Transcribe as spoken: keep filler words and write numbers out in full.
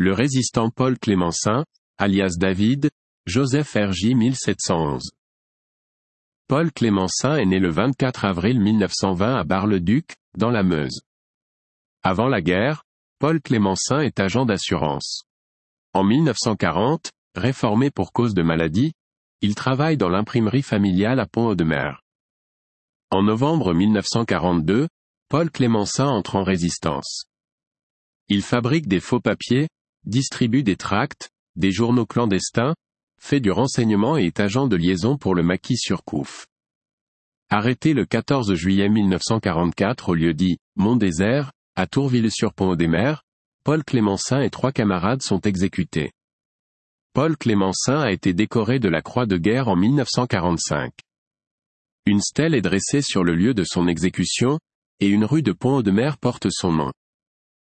le résistant Paul Clémencein, alias David, Joseph R J mille sept cent onze. Paul Clémencein est né le vingt-quatre avril mille neuf cent vingt à Bar-le-Duc, dans la Meuse. Avant la guerre, Paul Clémencein est agent d'assurance. En mille neuf cent quarante, réformé pour cause de maladie, il travaille dans l'imprimerie familiale à Pont-Audemer. En novembre mille neuf cent quarante-deux, Paul Clémencein entre en résistance. Il fabrique des faux papiers, distribue des tracts, des journaux clandestins, fait du renseignement et est agent de liaison pour le maquis Surcouf. Arrêté le quatorze juillet mille neuf cent quarante-quatre au lieu-dit Mont-Désert, à Tourville-sur-Pont-Audemer, Paul Clémencein et trois camarades sont exécutés. Paul Clémencein a été décoré de la Croix de guerre en mille neuf cent quarante-cinq. Une stèle est dressée sur le lieu de son exécution, et une rue de Pont-Audemer porte son nom.